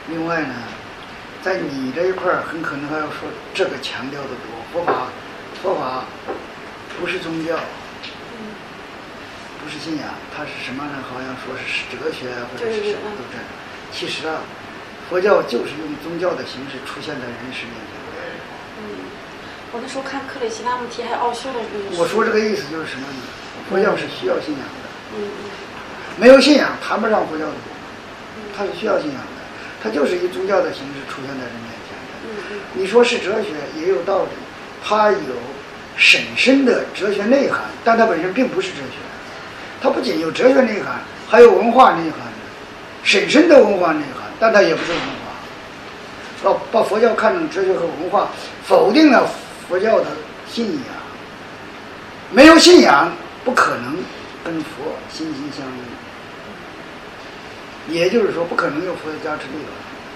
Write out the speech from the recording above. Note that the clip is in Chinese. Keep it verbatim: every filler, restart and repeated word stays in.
另外呢，在你这一块儿很可能还要说这个强调的多。佛法，佛法不是宗教，不是信仰，它是什么呢？好像说是哲学或者是什么都这样。其实啊，佛教就是用宗教的形式出现在人世面前。 嗯，我那时候看克里希那穆提还有奥修的那个。 我说这个意思就是什么呢？佛教是需要信仰的。 嗯。 没有信仰谈不上佛教的，它是需要信仰的，它就是以宗教的形式出现在人面前的。你说是哲学也有道理，它有深深的哲学内涵，但它本身并不是哲学，它不仅有哲学内涵，还有文化内涵，深深的文化内涵，但它也不是文化。把把佛教看成哲学和文化，否定了佛教的信仰。没有信仰，不可能跟佛心心相印。也就是说，不可能有佛的加持力了。